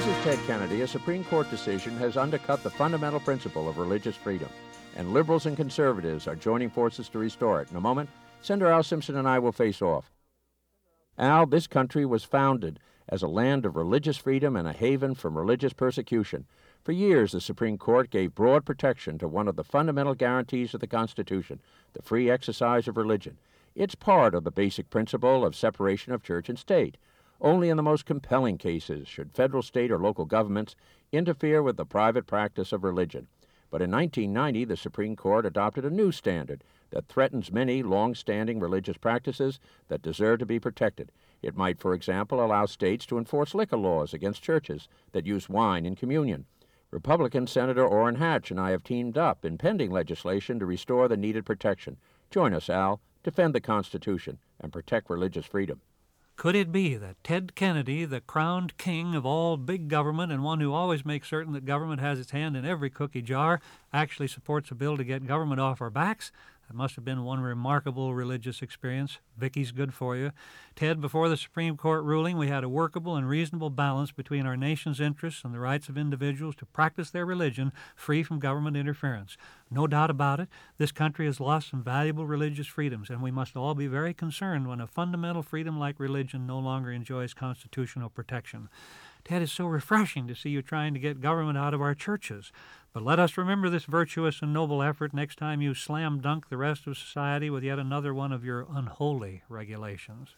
versus Ted Kennedy, a Supreme Court decision has undercut the fundamental principle of religious freedom, and liberals and conservatives are joining forces to restore it. In a moment, Senator Al Simpson and I will face off. Al, this country was founded as a land of religious freedom and a haven from religious persecution. For years, the Supreme Court gave broad protection to one of the fundamental guarantees of the Constitution, the free exercise of religion. It's part of the basic principle of separation of church and state. Only in the most compelling cases should federal, state, or local governments interfere with the private practice of religion. But in 1990, the Supreme Court adopted a new standard that threatens many long-standing religious practices that deserve to be protected. It might, for example, allow states to enforce liquor laws against churches that use wine in communion. Republican Senator Orrin Hatch and I have teamed up in pending legislation to restore the needed protection. Join us, Al. Defend the Constitution and protect religious freedom. Could it be that Ted Kennedy, the crowned king of all big government and one who always makes certain that government has its hand in every cookie jar, actually supports a bill to get government off our backs? That must have been one remarkable religious experience. Vicky's good for you. Ted, before the Supreme Court ruling, we had a workable and reasonable balance between our nation's interests and the rights of individuals to practice their religion free from government interference. No doubt about it, this country has lost some valuable religious freedoms, and we must all be very concerned when a fundamental freedom like religion no longer enjoys constitutional protection. Ted, it's so refreshing to see you trying to get government out of our churches. But let us remember this virtuous and noble effort next time you slam dunk the rest of society with yet another one of your unholy regulations.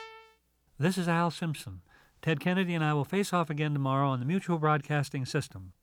This is Al Simpson. Ted Kennedy and I will face off again tomorrow on the Mutual Broadcasting System.